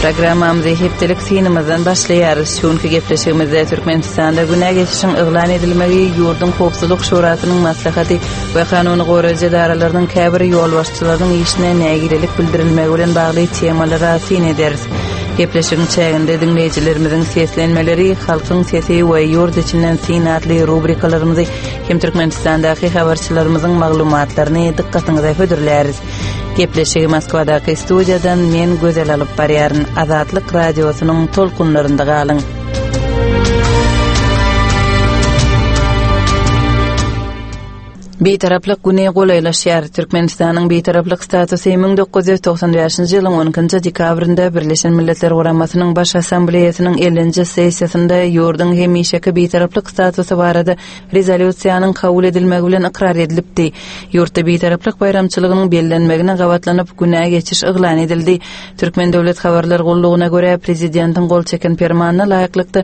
Programamızı hepdelik sinimizden başlayarız. Şunki gepleşigimizde Türkmenistanda güne geçişin ıglan edilmegi Yurdun Howpsuzlyk Şurasynyň maslahaty we kanuny goraja daralarynyň käbir ýol başçylarynyň işine nägilelik bildirilmegi bilen bagly temalara sin ederiz. Gepleşigiň çäginde dinleýijilerimiziň seslenmeleri, halkyň sesi we ýurt içinden sinatly rubrikalarymyzy hem Türkmenistandaky habarçylarymyzyň maglumatlaryny dikkatiňize hödürläris. Gepleşigi Moskwadaky studiýadan men gözel alyp barýaryn. Azatlyk radiosynyň tolkunlarynda galyň. Beýtaraplyk güne golaylaşýar. Türkmenistanyň beýtaraplyk statusy 1995-nji ýylyň 10-njy dekabrynda Birleşen Milletler Guramasynyň baş assambleýasynyň 50-nji sessiýasynda ýurdun hemişeki beýtaraplyk statusy barada rezolýusiýanyň kabul edilmegi bilen ikrar edilipdi. Ýurtda beýtaraplyk bayramçylygynyň bellenmegine gabatlanyp güne geçiş yglan edildi. Türkmen Döwlet Habarlar Gullugyna görä prezidentiň gol çeken fermanyna laýyklykda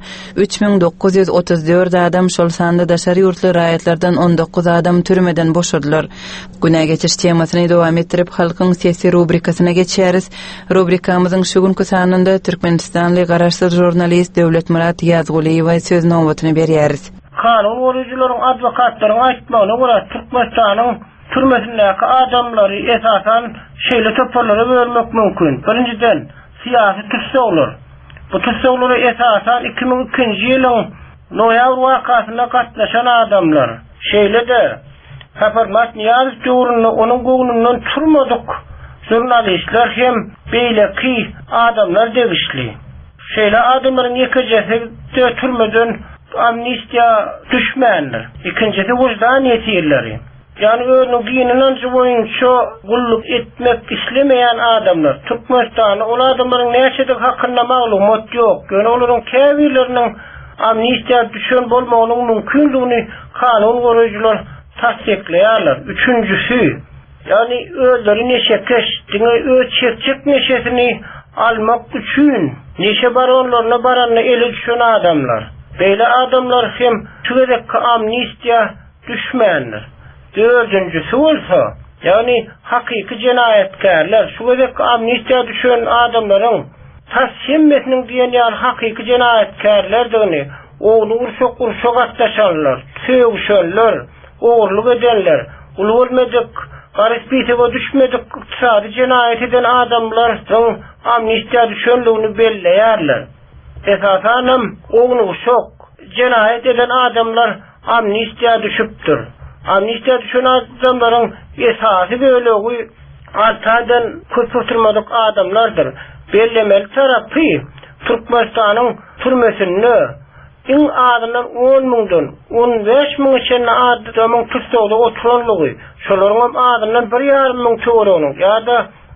3934 adam şol sanda daşary ýurtly raýatlardan 19 adam türmeden boşadylar. Güne geçiş temasyny dowam etdirip halkyň sesi rubrikasyna geçýäris. Rubrikamyzyň şu günkü sanynda Türkmenistanly garaşsyz jurnalist Döwlet Murat Ýazguliýew söz nowbatyny berýäris. Kanun goraýjylaryň adwokatlaryň aýtmagyna görä Türkmenistanyň türmesindäki adamlary esasan şeýle toparlara bölmek mümkin. Birinciden syýasy tutsaglar. Bu tutsaglara esasan 2002-nji ýylyň noýabr wakasyna gatnaşan adamlar. Şeýle de Haparmat Niyaz Döwründe onuň goýundan turmadyk jurnalistler hem beýleki adamlar degişli. Şeýle adamlaryň ekejesi de türmeden amnistiýa düşmändir. Ikincisi wujdan ýetirleri. Yani öňe giyinilen boýunça gulluk etmek islemeýän adamlar. Türkmenistanyň ol adamlaryň näçe hakynda maglumat ýok. Ýöne olaryň käbirleriniň amnistiýa düşen bolmagynyň mümkinligini kanun goraýjylar tasdikleýärler. Üçüncüsü, yani öldüri neşe keşdiňe çekçek neşesini almak üçün neşe baronlaryna baranny ele düşen adamlar. Beýle adamlar hem şuwedek amnistiýa düşmändir. Dördüncüsü bolsa, yani hakyky jenayetkarlar, şuwedek amnistiýa düşen adamlaryň tassimmetiniň diýen ýaly hakyky jenayetkarlardygyny, oğlu urşok atdaşanlar, söwüşenler, oğurluk edenler, ulu olmadık, garisbitege düşmedik, iktisadi jenayet eden adamlaryň amnistiýa düşenligini belleýärler. Esasanam oğlu urşok jenayet eden adamlar amnistiýa düşüpdir. Amnistiýa düşen adamlaryň esasy bölegi altadan köp oturmadyk adamlardyr. Bellemeli tarapy Türkmenistanyň türmesinde in adamlar 10.000'dan 15.000 içinde adamın tutsagda oturanlygy, şolaryň adamlar 1.5 töwereniň ýa-da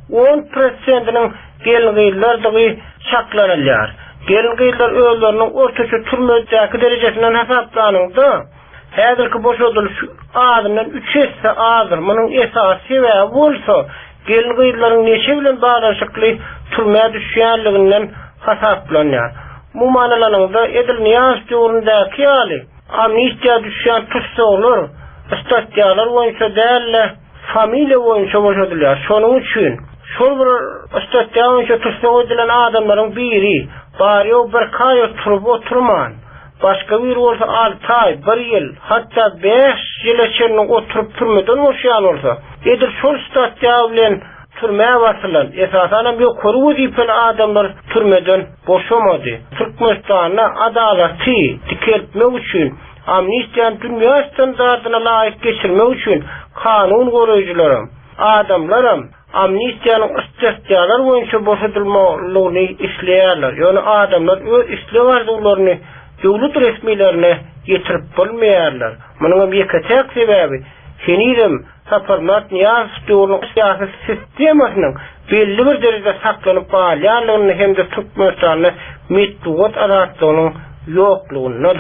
10%'iniň gelgillerdiňi şaklanylýar. Gelgiller özleriniň ortaça türmedäki derecesinden hesaplanyňda häzirki boşadylyş adamdan 3 hisse azdyr. Munyň esas sebäbi bolsa gelgillerin neçe bilen bağlaşykly türmäge düşýänliginden hesaplanýar. Bu manalanyňda Edil Niyaz Döwründeäki ýaly amnistiýa düşýän tutsaglar, statiýalar boýunça dälle familia boýunça boşadylýar. Şonuň üçin şol bir statiýa boýunça tutsag edilen adamlaryň biri bari bir kaý oturman, başga bir bolsa 6 ay, 1 ýyl, hatda 5 ýyl içinde oturup türmeden boşýan bolsa, edil şol statiýa bilen türmäge basylan. Esasanam ýokary wezipeli adamlar türmeden boşamady. Türkmenistanyň adalaty dikeltmek üçin, amnistiýa dünýä standardyna laýyk geçirmek üçin kanun goraýjylarym, adamlarym amnistiýanyň statiýalar boýunça boşadylmalygyny isleýärler. Ýöne adamlar öz isleýärdiklaryny döwlet resmilerine ýetirip bolmaýarlar. Munyň ýekçek sebäbi Henirim Haparmat Niyaz Döwrüniň syýasy sistemasynyň belli bir derejede saklanyp galýanlygyny hem de Türkmenistanyň metduat aratlygynyň ýoklugyndadyr.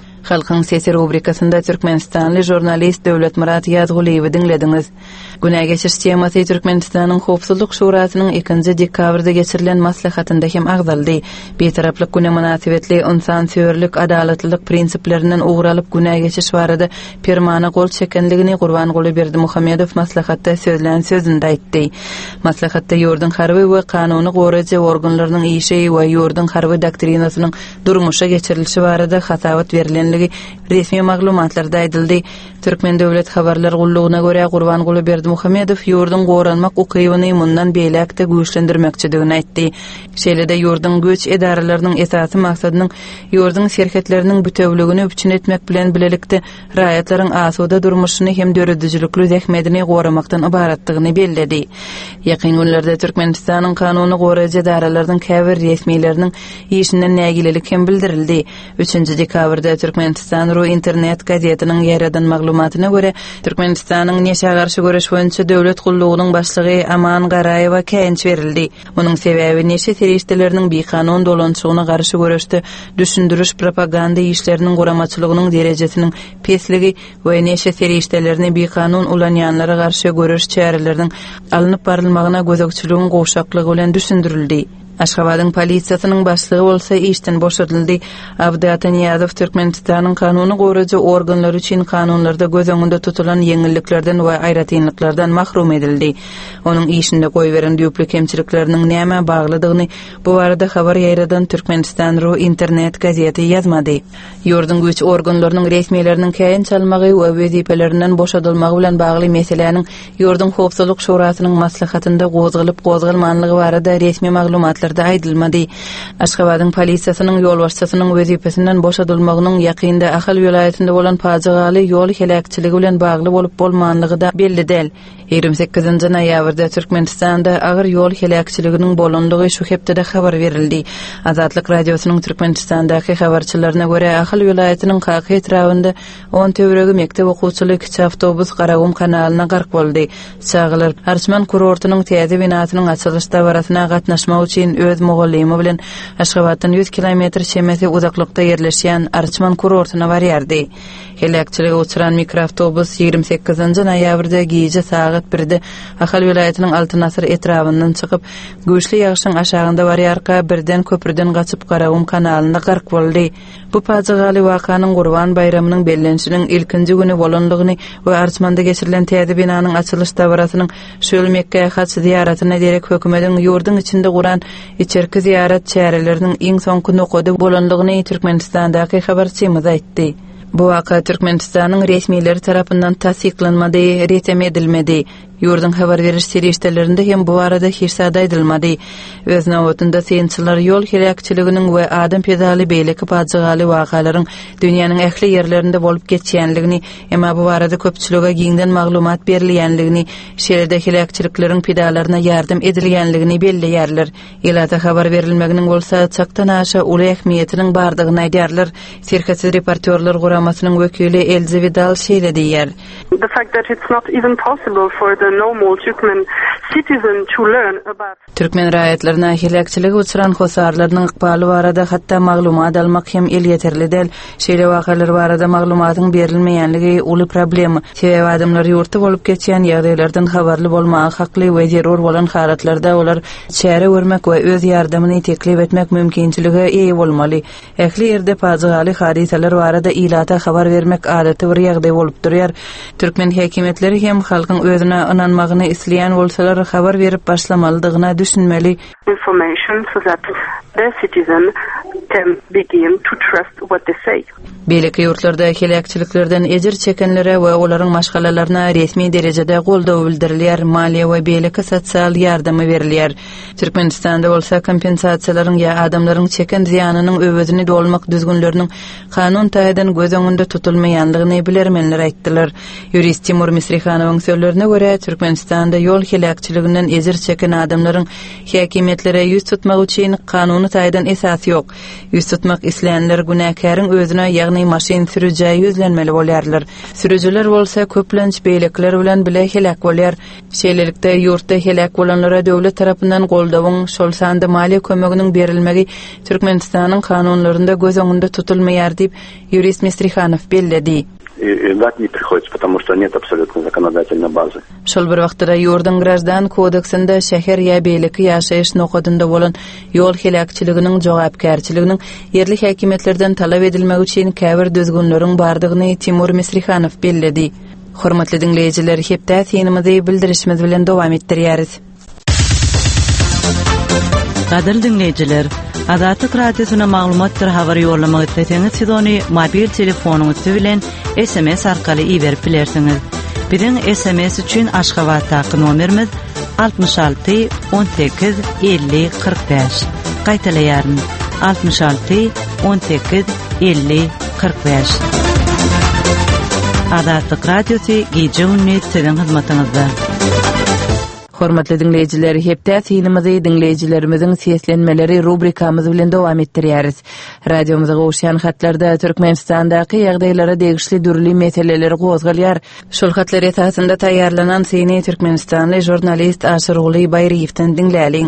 Halkın Sesi rubrikasında Türkmenistanlı jurnalist Döwlet Murat Ýazgulyby dinlediniz. Güne geçiş temasy Türkmenistanyň Howpsuzlyk Şurasynyň 2-nji dekabrda geçirilen maslahatynda hem agdaldy. Betaraplyk güne münasibetli insansöwürlik, adalatlylyk prinsiplerinden uğralyp güne geçiş barada permana gol çekenligini Gurban Gulyberdi Muhammedow maslahatda sözlän sözünde aýtdy. Maslahatda ýurdun harby we kanuny goraja organlarynyň işi we ýurdun harby doktrinasynyň durmuşa geçirilişi barada hasawat berilen resmi maglumatlarda aýdyldy. Türkmen döwlet habarlar gullugyna görä Gurban Gulyberdi Muhammedow ýurdun goranmak ukybyny mundan beýlekde güýçlendirmekçidigini aýtdy. Şeýlede ýurdun göç edaralarynyň esasy maksadynyň ýurdun şerketleriniň bütewligini üçin etmek bilen bilelikde raýatlaryň asuda durmuşyny hem döredijlikli zähmetini goramakdan ibaratdygyny bellädi. Ýakyn günlerde Türkmenistanyň kanuny goraja edaralarynyň käbir resmileriniň işinden nägilelik hem bildirildi. 3-nji dekabrda Türkmenistan Ru internet gazetiniň ýaradan maglumatyna görä Türkmenistanyň neşe garşy görüş boýunça döwlet gullugynyň başlygy Aman Garayewa käýinç berildi. Munyň sebebi neşe serişdeleriniň bekanun dolançygyna garşy görüşde düşündürüş propaganda işleriniň goramaçylygynyň derejesiniň pesligi we neşe serişdelerini bekanun ulanýanlara garşy görüş çäreleriniň alınıp barylmagyna gözekçiligiň goşaklygy bilen düşündirildi. Aşgabatyň polisiýasynyň başlygy bolsa işden boşadyldy. Abdat Niýazow Türkmenistanyň kanuny goraja organlary üçin kanunlarda göz öňünde tutulan ýeňilliklerden we aýratynlyklardan mahrum edildi. Onuň işinde goýberen düýpli kemçilikleriniň näme baglydygyny bu barada habar ýaýradan Türkmenistan Ru internet gazeti ýazmady. Ýurdun güç organlarynyň resmileriniň käýin çalmagy we wezifelerinden boşadylmagy bilen bagly meseleniň ýurdun howpsuzlyk şurasynyň maslahatynda gozgalyp-gozgalmanlygy barada resmi maglumatlar aýdylmady. Aşgabatyň polisiýasynyň ýol başçysynyň wezipesinden boşadylmagynyň ýakynda Ahal welaýatynda bolan pajygaly ýol helakçyligi bilen bagly bolup bolmanlygy da belli däl. 28-nji noýabrda Türkmenistanda agyr ýol helakçyliginiň bolandygy şu hepde habar berildi. Azatlyk radiosynyň Türkmenistandaky habarçylaryna görä Ahal welaýatynyň Qaky etrafynda 10 töweregi mekdep okuwçyly kiçi awtobus Garagum kanalyna gark boldy. Çağlar Arçman kurortunyň täze binasynyň açylyş dawrasyna gatnaşmak üçin öz mugallymy bilen Aşgabatdan 100 kilometr şemesi uzaklykda ýerleşýän Arçman kurortuna barýardy. Helakçylyga uçuran mikroawtobus 28-nji noýabrda gece saat 1-de Ahal welaýatynyň Altynasır etrafyndan çykyp güýçli ýagşyň aşagynda barýarka birden köprüden gaçyp Garagum kanalyna gark boldy. Bu pajygaly wakanyň Gurban bayramynyň bellenşiniň ilkinji güni bolandygyny we Arçmanda geçirilen täze binanyň açylyş dawrasynyň şol Mekke'ye hat ziýaratyna derek hökümetiň ýurdun içinde guran içerki ziyaret çäreleriniň iň soňky nokada bolandygyny Türkmenistandaky habarçymyz aýtdy. Bu waka Türkmenistanyň resmileri tarapyndan tasdiklanmady, resmi edilmedi. Ýurdun habar beriş serişdelerinde hem bu arada hiç aýdylmady. Öz nawatynda synçylar ýol helakçyliginiň we adam pedaly beýleki pajygaly wakalaryň dünýäniň ähli ýerlerinde bolup geçýänligini, emma bu arada köpçülüge giňden maglumat berilýänligini, şeýlede helakçylyklaryň pedalaryna ýardym edilýänligini belleýärler. Ýylata habar berilmeginiň bolsa çaktan aşa uly ähmiýetiniň bardygyny aýdýarlar. Serketsiz reportyorlar guramasynyň wekili Elze Vidal şeýle diýär. The fact that it's not even possible for the normal Türkmen citizen to learn about Türkmen raýatlaryna helakçylygy uçuran hosarlarynyň ykbaly barada hatda maglumat almak hem el ýeterli däl. Şeýle wakalar barada maglumatyň berilmeýänligi uly problem. Sebäbi adamlar ýurtda bolup geçýän ýagdaýlardan habarly bolmagy hakly we zerur bolan halatlarda olar çäre görmek we öz ýardymyny teklip etmek mümkinçiligi eýe bolmaly. Ähli ýerde pajygaly hadisalar barada ilata habar vermek adaty bir ýagdaý bolup durýar. Türkmen häkimetleri hem halkyň özüne inanmagyny isleýän bolsalar habar berip başlamalydygyna düşünmeli. Information so that the citizen can begin to trust what they say. Beýleki ýurtlarda helakçylyklardan ejir çekenlere we olaryň maşgalalaryna resmi derejede goldaw bildirilýär, maliýe we beýleki sosial ýardamy berilýär. Türkmenistanda bolsa kompensasiýalaryň ýa adamlaryň çeken ziýanynyň öwedini dolmak düzgünleriniň kanun taýdan göz öňünde tutulmaýanlygyny bilermenler aýtdylar. Jurist Timur Misrihanowyň sözlerine görä Türkmenistanda yol helakçylygynyň ezir çeken adamlaryň häkimetlere ýüz tutmak üçin kanuny taýdan esas ýok. Ýüz tutmak isleýänler günäkäriň özüne, ýagny maşyn sürüjäi ýüzlenmeli bolýarlar. Sürüjüler bolsa köplenç beýlekler bilen bile helak bolýar. Şeýlelikde ýurtda helak bolanlara döwlet tarapyndan goldawyň, şol sanda mali kömeginiň berilmegi Türkmenistanyň kanunlarynda göz öňünde tutulmaýar diýip юрист Местриханов bellädi. Ждать не приходится, потому что нет абсолютно законодательной базы. Şol bir wagtda ýurdun Grajdan kodeksinde şäher ýa beýleki ýaşaýyş nokadynda bolan ýol helakçylygynyň jogapkärçiliginiň yerli häkimetlerden talap edilmegi üçin käbir düzgünleriň bardygyny Timur Mesrihanow bellädi. Hormatly dinleýijiler, hepde synymyzy bildirişimiz bilen dowam etdirýäris. Gadyr dinleýijiler, Azatlyk Radiosyna maglumatlar habar ýollamagy etseňiz siz ony mobil telefonuňyz bilen SMS arkaly iýerip bilersiňiz. Biziň SMS üçin Aşgabatdaky nomerimiz 66 18 50 45. Gaýtalaýaryn 66 18 50 45. Azatlyk Radiosy gije gündüz sizin hyzmatyňyzda. Hormatly dinleýijiler, hepde synymyzy dinleýijilerimizin seslenmeleri rubrikamyz bilen dowam etdirýäris. Radiomyza goşýan hatlarda Türkmenistandaky ýagdaýlara degişli dürli meseleleri gozgalýar. Şol hatlar esasında taýýarlanan syny Türkmenistanly jurnalist Aşyr Bayriýewden dinläliň.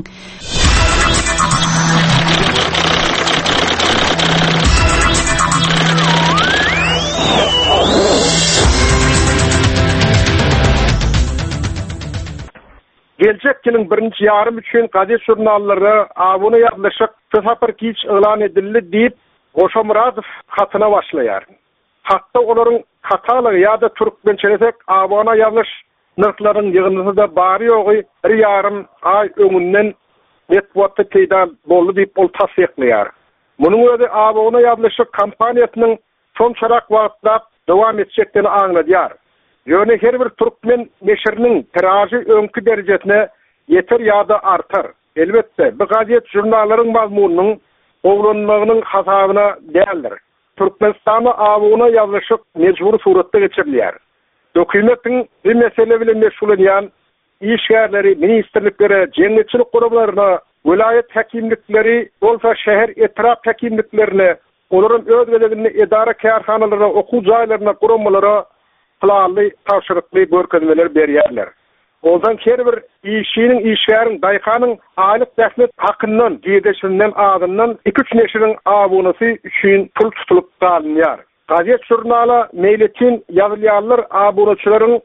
Gelecek ýylyň birinji ýarym üçin gazet jurnallary awuny ýazlyşyk Separ kiç elan edildi diýip Goşamuradow hatyna başlaýar. Hatda olaryň katalygy ýa-da türkmençelik awuna ýazlyş nöklaryň ýygynyda bary ýogy bir ýarym ay öňünden networkda peýda boldy diýip ol tasdiqlaýar. Munyň öňünde awuna ýazlyşyk kampaniýasynyň son çarak wagtda dowam etjekdigini aňladýar. Ýöne her bir türkmen neşriniň tiraji öňkü derejesine ýeter ýa-da artar. Elbetde bu gazet jurnallaryň mazmunynyň oglanmagynyň hasabyna däldir. Türkmenistana awuna ýazlyşyk mejbur suratda geçirilýär. Hökümetiň bu mesele bilen meşgullanýan işgärleri, ministrlikleri, jemgyýetçilik guruplaryna, vilayet häkimlikleri, bolsa şäher etraf häkimliklerine, olaryň öz belegini edara kärhanalaryna, okuw jaýlaryna, gurumlara planly taşyrykly görkezmeler berýärler. Ondan her bir işiniň işgäriň daýkanyň aýlyk dähmet hakyndan, gideşinden adından 2-3 neşiriň awunasy üçin pul tutulup galynýar. Gazet jurnala meýletin ýazylýarlar awunaçylaryň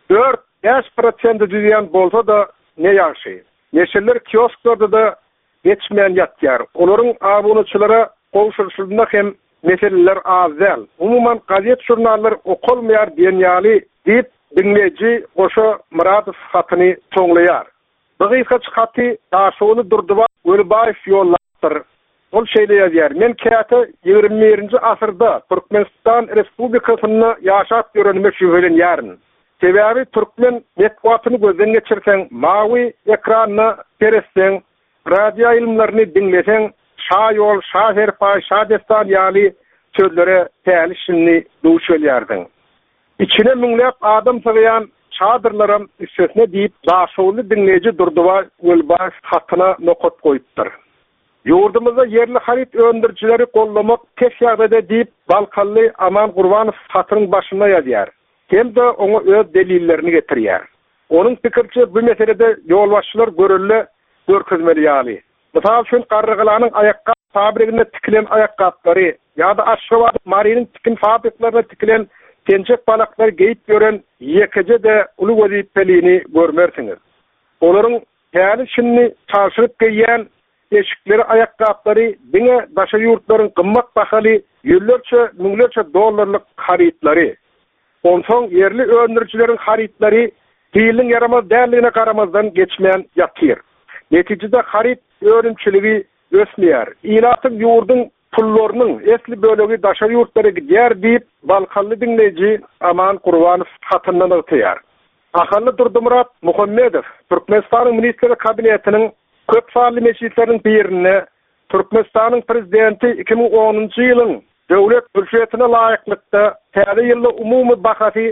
4-5% düýýän bolsa da ne ýaşy. Neşirler kiosklarda da geçmeýän ýatýar. Olaryň awunaçylara gowşulşylygyna hem meseleler azal. Umuman gazet jurnallar okulmaýar diýenýäli diýip dinleýiji Goşa Muradow hatyny toňlaýar. Bu gysgaç haty daşuny durduwa Ölbaýew ýollatdyr. Ol şeýle ýazýar: "Men käte 21-nji asyrda Türkmenistan Respublikasyny ýaşap ýörenmek şüphelenýäryn. Sebäbi türkmen networkyny gözden geçirseň, mawy ekranyna teresseň, radio ilmlerini dinleseň, şaýol, şaherpay, şadestan ýaly sözlere tälisini duş bolýardyň. İçine müňläp adam saýan çadırlarym üstüne diýip daşuly dinleýiji durduwa Ölbaýew hatyna nokat goýupdyr. Ýurdumyzda yerli harit öndürçileri gollamak tek ýagdaýda diýip Balkally Aman Gurbanow hatynyň başyna ýazýar. Hem de oňa öz delillerini getirýär. Onuň pikirçe bu meselede ýolbaşçylar görülle görkezmeli ýaly. Mysal üçin Garrygylanyň aýakka fabrikine tikilen aýakgaplary ýa-da Aşgabat Marynyň tikin fabriklaryna tikilen tençek balaklar geyip gören ýekije de uly wezipelini görmersiňiz. Olaryň ýaly şinni çarşyryp geýýän eşikleri aýakgaplary diňe daşa ýurtlaryň gymmat bahaly ýüllerçe müňlerçe dollarlyk haritlary. Onsoň yerli öndürçileriň haritlary diýilin yaramaz däligine garamazdan geçmeýän ýatyr. Netijede harit öňçiligi ösmeýär. Ýylatyň ýurdun pullarynyň esli bölegi daşa ýurtlara gidýär diýip Balkally dinleýiji Aman Gurbanow hatyndan ötýär. Ahally Durdumurat Muhammedow Türkmenistanyň ministrleri kabinetiniň köp sanly meclisleriniň birine Türkmenistanyň prezidenti 2010-njy ýylyň döwlet büdjetine laýyklykda täze ýylda umumy bahasy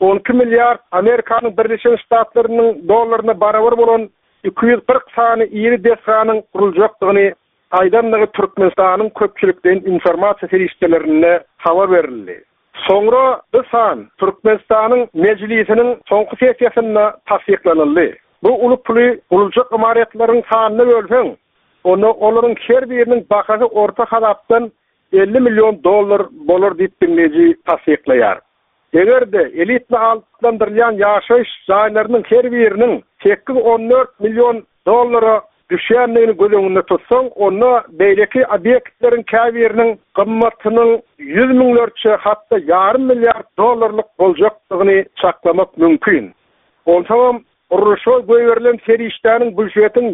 12 milyar Amerikanyň Birleşen Ştatlarynyň dollaryna barabar bolan 240 sany iri desanyň kuruljakdygyny aýdanlygy Türkmenistanyň köpçülikden informasiýa serişçilerine habar berildi. Soňra bu san Türkmenistanyň mejlisiniň soňky sessiýasynda tasdiklanyldy. Bu uluply guruljak imaretlaryň sanyny bölseň, olaryň her biriniň bahasy orta hadapdan $50 milyon bolar diýip dinleýiji tasdiklaýar. Egerde elitni altlandyrýan ýaşaýyş jaýlarynyň her biriniň 8-14 milyon dollara düşýänligini göz tutsaň, onu beýleki obýektleriň käbiriniň gymmatynyň 100 miňlerçe hatda $500 milyar boljakdygyny çaklamak mümkin. Onsoň uruşa göýberilen serişdäniň büdjetiň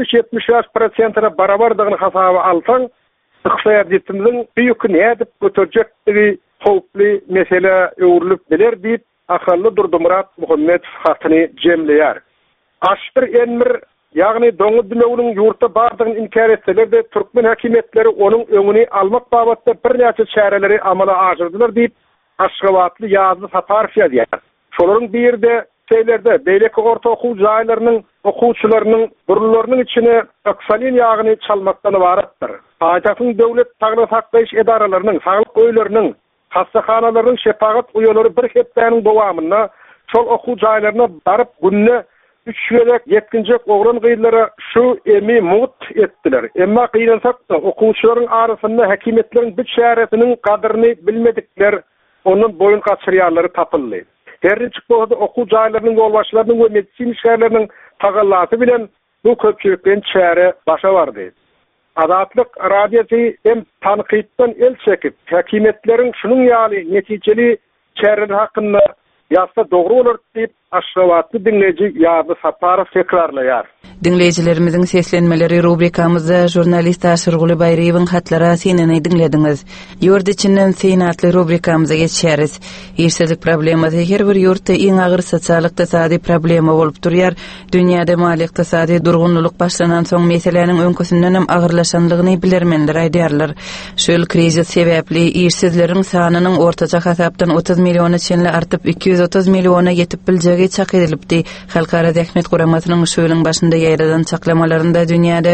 70-75%-na barabardygyny hasaba alsaň, iqtisadiýetimiziň büyük nädip götürjekdigi howply mesele öwrülip biler diýip akally Durdymurat Muhammedow hatyny jemleýär. Aşdyr enmir ýagny doňy dünýäniň ýurtda bardygyny inkar etseler-de türkmen häkimetleri onuň öňüni almak babatda bir näçe çäreleri amala aşyrdylar diýip Aşgabatly ýazgy Saparov ýazýar. Şolaryň birde seýlerde beýleki orta okuw jaýlarynyň okuwçylarynyň burunlarynyň içine oksalin ýagyny çalmakdan ibaratdyr. Aýtatyň döwlet saglyk saklaýyş edaralarynyň, saglyk öýleriniň, hastahanalaryň şepagat uýalary bir hepdäniň dowamyna şol okuw jaýlaryna baryp günne 3 ýerek yetkinjek ogran gyýlara şu emi mut etdiler. Emma gynansak da okuwçylaryň arasynda häkimetleriň bir şäretiniň kadryny bilmedikler, onun boyun gaçyrýarlary tapyldy. Herçik bolsa okuw jaýlarynyň ýolbaşçylarynyň we medisin işgärleriniň tagallaty bilen bu köpçülikden çäre başa bardy. Adatlyk radiosi hem tanqytdan el çekip, häkimetleriň şunyň ýaly netijeli çäreler hakynda ýazsa dogry bolar diýip Aşgabatly dinleýiji ýazy Saparov tekrarlaýar. Dinleyijilerimiziň seslenmeleri rubrikamyzda jurnalist Aşyrguly Baýryýewiň hatlary seneni dinlediňiz. Ýurt içinden senatly rubrikamyza geçýäris. Işsizlik problemasy her bir ýurtda iň agyr sosial-ykdysady problema bolup durýar. Dünýäde mali-ykdysady durgunlyk başlanan soň meseleniň öňküsinden hem agyrlaşanlygyny bilermenler aýdýarlar. Şol krizis sebäpli işsizleriň sanynyň ortaça hasapdan 30 milyona çenli artyp 230 milyona ýetip biljegi çak edilipdi. Halkara Rahmet Guramatynyň şu ýylyň başynda ýaýradan çaklamalarynda dünýäde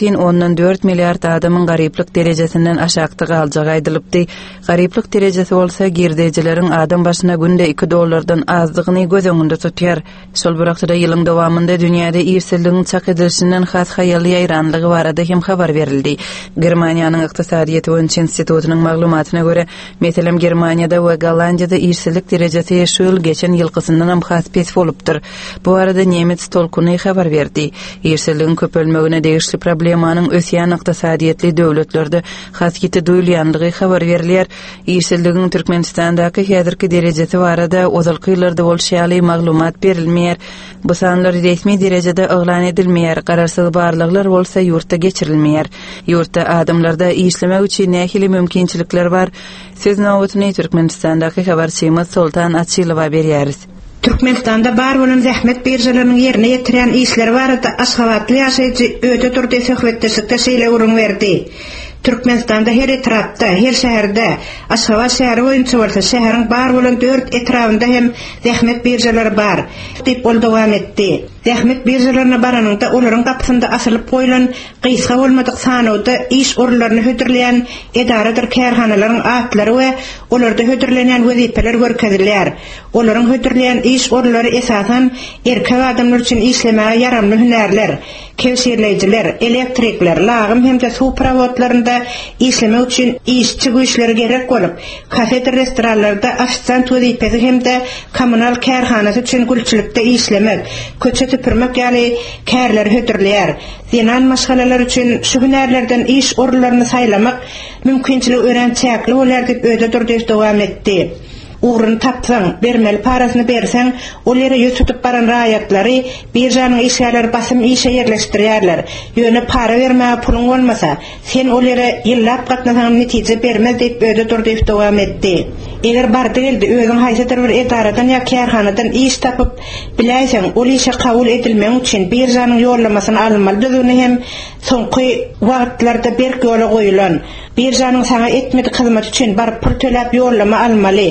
1,4 milliard adamyň garyplyk derejesinden aşakda galjagi aýdylypdy. Garyplyk derejesi bolsa girdejileriň adam başyna günde $2 azdygyny göz öňünde tutýar. Şol bir wagtda ýylyň dowamında dünýäde işsizligiň çak edilişinden has haýaly ýaýranlygy barada hem habar berildi. Germaniýanyň ykdysadyýet boýunça institutynyň maglumatyna görä, meselem Germaniýada we Gollandiýada işsizlik derejesi şu ýyl geçen ýylkysyndan hem has pes bolupdyr. Bu arada Nemitz Tolkuny habar berdi. Işsizligiň köpelmegine degişli problemanyň ösýän ykdysadyýetli döwletlerde has giti duýulýanlygy habar berilýär. Işsizligiň Türkmenistandaky häzirki derejesi barada ozalky ýyllarda bolşaly maglumat berilmeýär. Bu sanlar resmi derejede oglan edilmeýär. Gararsyz barlyklar bolsa ýurtda geçirilmeýär. Ýurtda adamlarda işlemek üçin nähili mümkinçilikler bar. Siz näwetini Türkmenistandaky habarçymyz Sultan Atçylowa berýäris. Türkmenistanda bar bolan zähmet birjalarynyň ýerine ýetirýän işler barada Aşgabatly ýaşaýjy öde turdy söhbetdeşikde şeýle urun berdi. Türkmenistanda her etrapda, her şäherde, Aşgabat şäheri boýunça bolsa şäheriň bar bolan 4 etrabynda hem zähmet birjalary bar diýip ol dowam etdi. Zähmet birjalaryna baranynda olaryň gapysynda asylyp goýulan gysga bolmadyk sanawda iş orunlaryny hödürleýän edaradyr kärhanalaryň atlary we olarda hödürlenýän wezipeler görkezilýär. Olaryň hödürleýän iş orunlary esasan erkek adamlar üçin işlemäge yaramly hünärler, kewşirleýijiler, elektrikler, lagym hemde suw prawotlarynda işlemek üçin işçi güýçleri gerek bolup, kafeter restoranlarda ofisiant wezipesi hemde kommunal kärhanasy üçin gülçülükde işlemek, köçe tüpürmek ýaly kärler hödürleýär. Zenan maşgalalar üçin şu hünärlerden iş orunlaryny saýlamak mümkinçiligi örençäkli bolar diýip öde durdy dowam etdi. Uğrun tapsaň, bermeli parasyny berseň, olere ýüz tutup baran raýatlary birjanyň işgärleri basym işe ýerleşdirýärler. Ýöne para bermäge pulyň bolmasa, sen olere ýyllap gatnasaň netije bermez diýip öde durdy dowam etdi. Eger bardy geldi, özüň haýsy bir edaradan ýa kärhanadan iş tapyp biläýsäň, ol işe kabul edilmek üçin birjanyň ýollamasyny almaly düzüni hem soňky wagtlarda berk ýola goýulan. Birjanyň sana etmedi hyzmat üçin bar pul töläp ýollama almaly.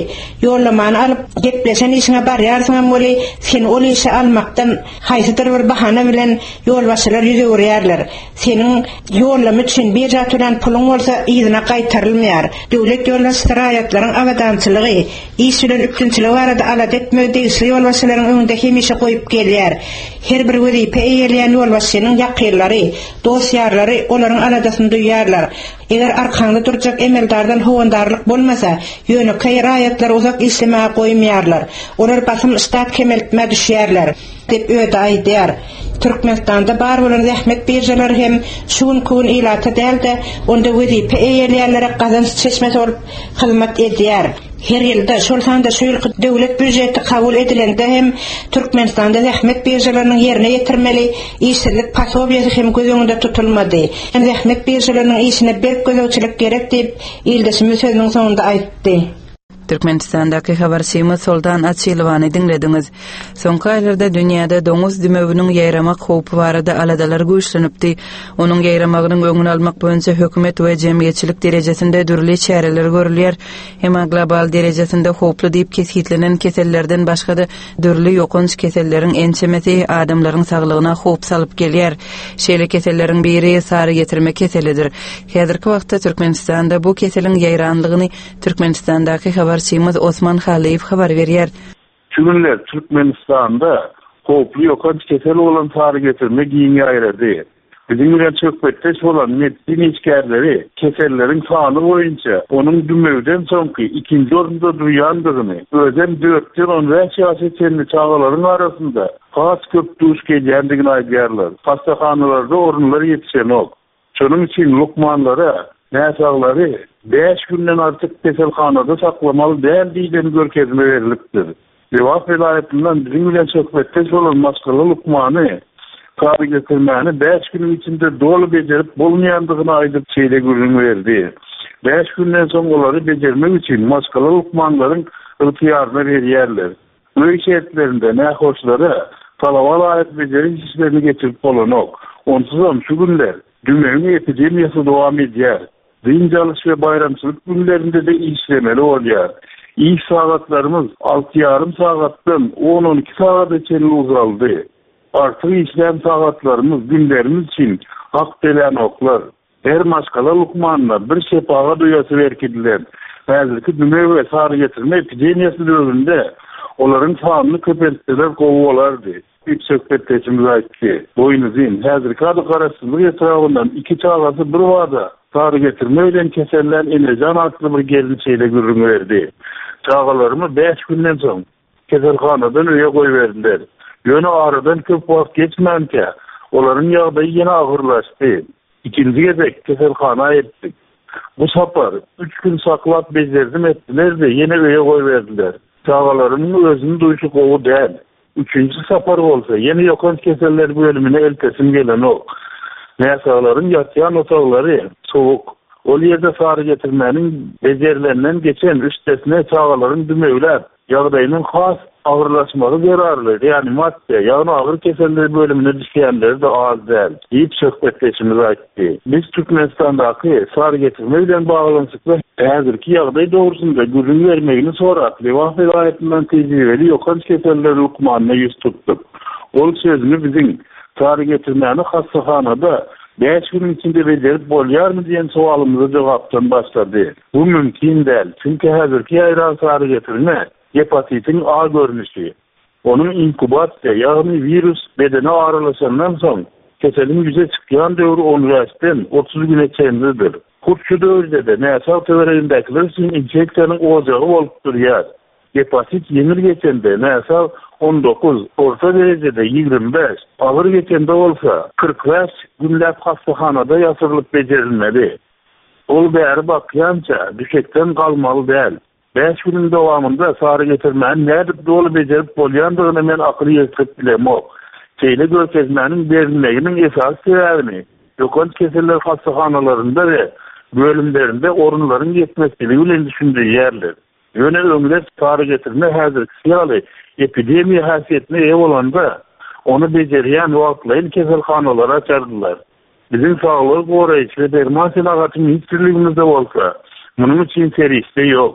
yollamanı alıp gepleşen işine barýarsyň boli sen ol işi almakdan haýsydyr bir bahana bilen ýolbaşçylar ýüze urýarlar. Senin yollamy üçin bir jatulan pulun bolsa ýygyna gaýtarylmaýar. Döwlet ýolbaşçylaryň aýatlaryň awadançylygy, iş bilen üptünçiligi barada alat etmegi degişli ýolbaşçylaryň öňünde hemişe goýup gelýär. Her bir wezipe eýleýän ýolbaşçynyň ýakynlary, dostýarlary olaryň aladasyny duýýarlar. Eger arkaňda durjak emeldardan howandarlyk bolmasa, ýönekay raýatlar uzak islemäge goýmaýarlar. Olar basym istat kemeltme düşýärler dep öýde aýdýar. Türkmenistanda bar bolan zähmet berjeleri hem şuň kun ilata däldi, onda wezipe eýleýänlere gazanç çeşmesi bolup hyzmat edýär. Her ýylda şol sanda şu ýyl döwlet büdjeti kabul edilende hem Türkmenistanda zähmet berjeleriniň ýerine ýetirmeli işsizlik pasobiýasy hem göz öňünde tutulmady. Zähmet berjeleriniň işine berk gözegçilik gerek diýip ýyldaşmy sözüniň soňunda aýtdy. Türkmenistandaky habarçymy Soldan Açylwany dinlediňiz. Soňky aýlarda dünýäde doňuz dümeginiň ýaýramak howpy barada aladalar güýçlenipdi. Onuň ýaýramagynyň öňüni almak boýunça hökümet we jemgyýetçilik derejesinde dürli çäreler görülýär. Hem global derejesinde howply diýip kesgitlenen kesellerden başga da dürli ýokunç keselleriň ençemesi adamlaryň saglygyna howp salyp gelýär. Şeýle keselleriň biri sary getirme keselidir. Häzirki wagtda Türkmenistanda bu keseliň ýaýranlygyny Türkmenistandaky habarçymyz Osman Haliýew habar berýär. Çünler Türkmenistanda howply ýokunç kesel bolan sary getirme giň ýaýrady. Bizim bilen çökpetde bolan medeni işgärleri keselleriň sany boýunça onuň dümegden soňky ikinji orunda durýandygyny, özem 4-10 siýasetçiler çağalaryň arasynda has köp duş gelýändigini aýdýarlar. Hastahanalarda orunlar ýetişenok. Şonuň üçin lukmanlara, näsaglary 5 günden artık keselhanada saklamaly däl diýen görkezme berilipdir. Lewap vilayetinden bizim bilen söhbetde bolan maskaly lukmany sary getirmäni 5 gün içinde dolu bejerip bolmaýandygyny aýdyp çeýle görüň berdi. 5 günden soň olary bejermek üçin maskaly lukmanlaryň ýardymy berýärler. Bu şertlerinde nähoşlary talawala aýat bejeriş işlerini getirip bolanok. Onsuzam şu günler dümegin epidemiýasy dowam edýär. Dinjalys we bayramçylyk günlerinde de işlemeli bolýar. İş sagatlarymız 6,5 sagatdan 10-12 sagata çenli uzaldy. Artyk işlem sagatlarymız günlerimiz için hak belen oklar. Her maskala lukmanlar bir şepaga duýasy berkidiler. Häzirki düme we sary getirme epidemiýasy döwründe olaryň sanyny köpeltdiler gowalardy. Bir söhbetçimiz aýtdy. Boýnuzyn häzirki garaşsyzlyk etrafyndan 2 çağasy bir wada sary getirme bilen keseller enerjan atly bir gelin çeýle görüň berdi. Çağalarymı 5 günden soň keselhanadan öýe goýberdiler. Ýöne aradan köp wagt geçmänke olaryň ýagdaýy ýene agyrlaşdy. İkinji gezek keselhana etdik. Bu sapar 3 gün saklap bezerdim etdiler-de ýene öýe goýberdiler. Çağalarynyň özüni duýşy gowy däl. Üçüncü sapar bolsa ýene ýokunç keseller bölümine eltesim gelen ok. Näsalaryň ýatýan otaklary sowuk. Ol ýerde sary getirmäniň bejerilenden geçen üstesine çağalaryň dümegler ýagdaýynyň has agyrlaşmagy gerarly. Reanimatda ýagny agyr keseller bölümine düşýänler de az däl. Ýyp söhbetleşimiz aýtdy. Biz Türkmenistandaky sary getirme bilen baglanyşykly häzirki ýagdaý dogrusynda görüň bermegini sorat. Lewap vilayetinden tejribeli ýokunç keseller lukmanyna ýüz tutdyk. Ol sözüni biziň sary getirmäni hastahanada 5 gün içinde bejerip bolýarmy diýen sowalymyza jogapdan başlady. Bu mümkin däl. Çünki häzirki ýaýran sary getirme hepatitin A görnüşi. Onun inkubasiya, ýagny virus bedene aralaşandan soň keseliň ýüze çykýan döwri 10 30 güne çenlidir. Kurtçu döwrde de näsal töweregindekiler üçin infeksiýanyň ojagy bolup durýar. Hepatit ýeňil geçende näsal 19, orta derecede 25, ağır geçende bolsa 45 günläp hastahanada ýasyrylyp bejerilmeli. Ol bäri bakýança düşekden galmaly däl. 5 günün dowamında sary getirmäni nädip dolu bejerip bolýandygyny men akly ýetirip bilemok. Çeýle görkezmäniň berilmeginiň esas sebäbini ýokunç keseller hastahanalaryndə we bölümlerinde orunlaryň ýetmezligi bilen düşündirýärler. Ýöne öňde sary getirme häzirki ýaly epidemiýa häsiýetine eýe bolanda onu bejerýän wagtlaryň keselhanalara açardylar. Bizim saglyk goraýjy we derman senagaty ministrligimizde bolsa, munyň üçin serişde ýok.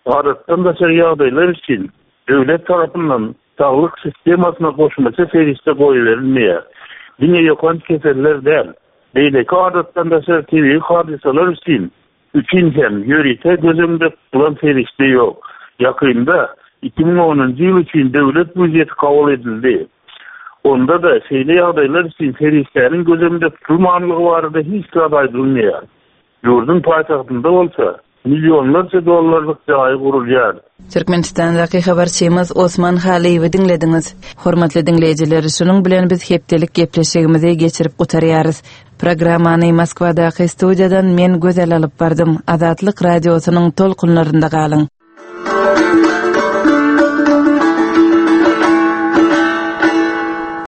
adatdan da ýagdaýlar üçin döwlet tarapyndan sağlyk sistemasyna goşmaça ferişte goýuverilmeýär. Dine ýokany keseller däl. Beýleki adatdan da TV hadisalar üçin hem ýörite gözümde tutulan ferişte ýok. Ýakynda 2010-njy ýyl üçin döwlet budjeti kabul edildi. Onda da şeýle ýagdaýlar üçin ferişlerin gözümde tutulmanlygy barada hiç gaday durmaýar. Ýurdun paýtagtynda bolsa milyonlarca dollarlyk jaý gurulýar. Türkmenistandaky habarçymyz Osman Haliýewi dinlediňiz. Hormatly dinleýijiler, şunuň bilen biz hepdelik gepleşigimizi geçirip gutarýarys. Programmany Moskwadaky studiýadan men Gözel alyp bardym. Azatlyk radiosynyň tolkunlarynda galyň.